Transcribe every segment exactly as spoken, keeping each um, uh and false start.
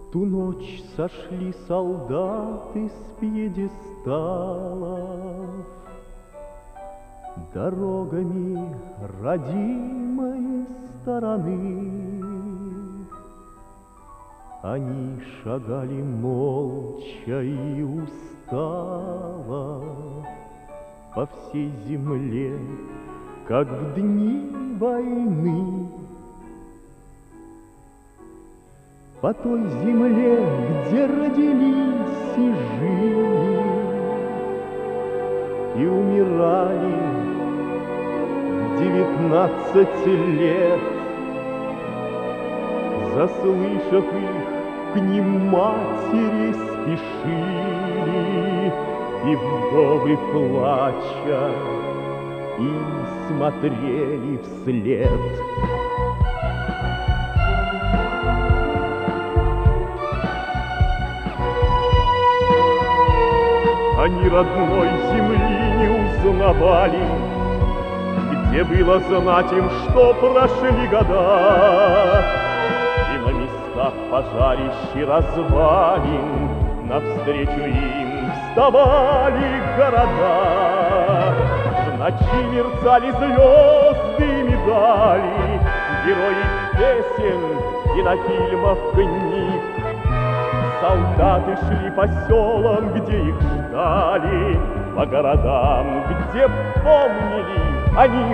ту ночь сошли солдаты с пьедесталов дорогами родимой стороны. Они шагали молча и устало по всей земле, как в дни войны. По той земле, где родились и жили, и умирали в девятнадцать лет, заслышав их, к ним матери спешили, и вдовы плача им смотрели вслед. Они родной земли не узнавали, где было знать им, что прошли года. И на местах пожарищ и развалин навстречу им вставали города. В ночи мерцали звезды и медали, герои песен, кинофильмов, книг. Солдаты шли по селам, где их ждали, по городам, где помнили о них.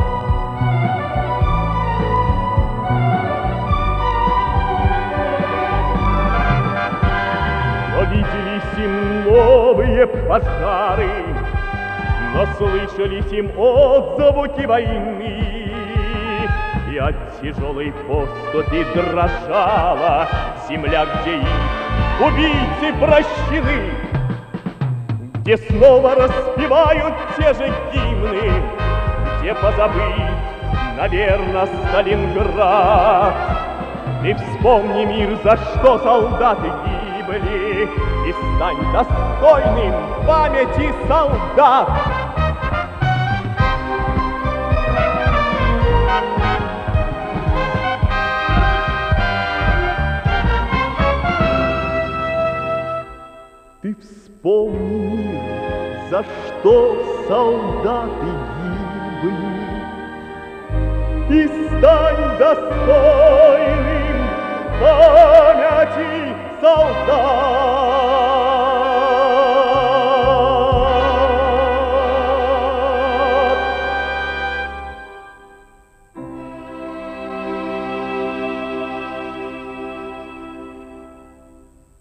Но виделись им новые пожары, но слышались им отзвуки войны, и от тяжелой поступи дрожала земля, где их убийцы прощены, где снова распевают те же гимны, где позабыть, наверно, Сталинград. Ты вспомни, мир, за что солдаты гибли, и стань достойным памяти солдат. Ты вспомни, мир, за что солдаты гибли, и стань достойным памяти солдат.